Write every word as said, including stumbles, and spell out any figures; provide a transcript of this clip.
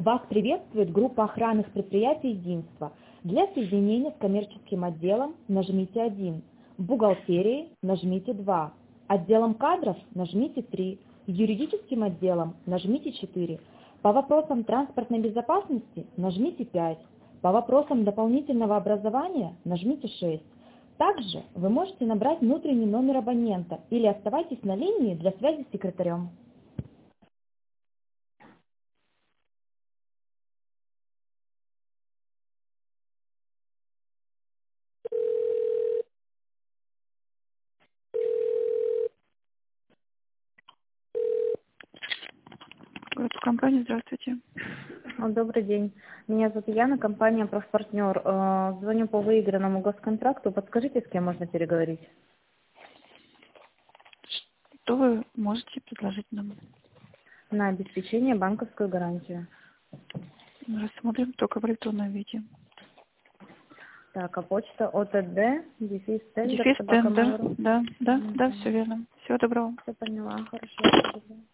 Вас приветствует группа охранных предприятий «Единство». Для соединения с коммерческим отделом нажмите один, бухгалтерией нажмите два, отделом кадров нажмите три, юридическим отделом нажмите четыре, по вопросам транспортной безопасности нажмите пять, по вопросам дополнительного образования нажмите шесть. Также вы можете набрать внутренний номер абонента или оставайтесь на линии для связи с секретарем. Компания, здравствуйте. Добрый день. Меня зовут Яна, компания «Профпартнер». Э, Звоню по выигранному госконтракту. Подскажите, с кем можно переговорить? Что вы можете предложить нам? На обеспечение банковскую гарантию. Рассмотрим только в электронном виде. Так, а почта ОТД, дефис тендер, Дефис собака тендер. Mail.ru. Да, да, Мгм. да, все верно. Всего доброго. Все поняла, хорошо.